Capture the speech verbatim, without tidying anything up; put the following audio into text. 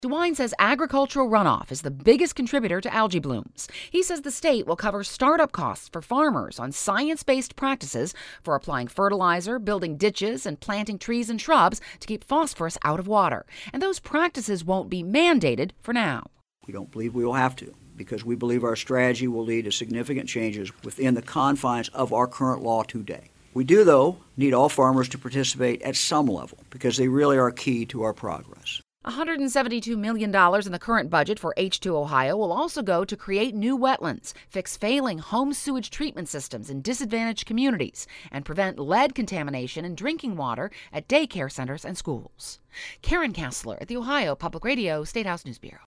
DeWine says agricultural runoff is the biggest contributor to algae blooms. He says the state will cover startup costs for farmers on science-based practices for applying fertilizer, building ditches, and planting trees and shrubs to keep phosphorus out of water. And those practices won't be mandated for now. We don't believe we will have to, because we believe our strategy will lead to significant changes within the confines of our current law today. We do, though, need all farmers to participate at some level, because they really are key to our progress. one hundred seventy-two million dollars in the current budget for H two Ohio will also go to create new wetlands, fix failing home sewage treatment systems in disadvantaged communities, and prevent lead contamination in drinking water at daycare centers and schools. Karen Kassler at the Ohio Public Radio State House News Bureau.